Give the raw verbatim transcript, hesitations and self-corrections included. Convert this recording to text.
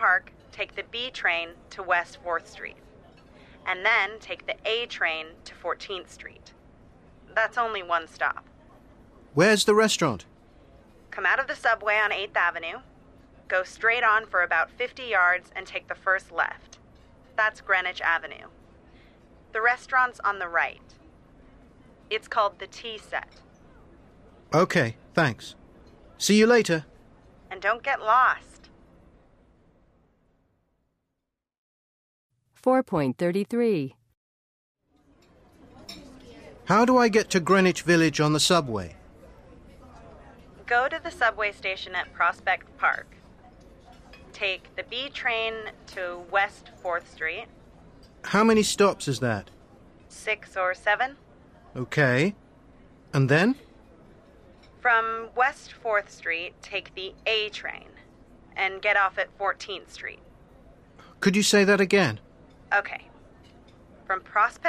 Park, take the B train to West fourth Street. And then take the A train to fourteenth Street. That's only one stop. Where's the restaurant? Come out of the subway on eighth Avenue, go straight on for about fifty yards and take the first left. That's Greenwich Avenue. The restaurant's on the right. It's called the Tea Set. Okay, thanks. See you later. And don't get lost. four point three three. How do I get to Greenwich Village on the subway? Go to the subway station at Prospect Park. Take the B train to West fourth Street. How many stops is that? Six or seven. Okay. And then? From West fourth Street, take the A train and get off at fourteenth Street. Could you say that again? Okay. From Prospect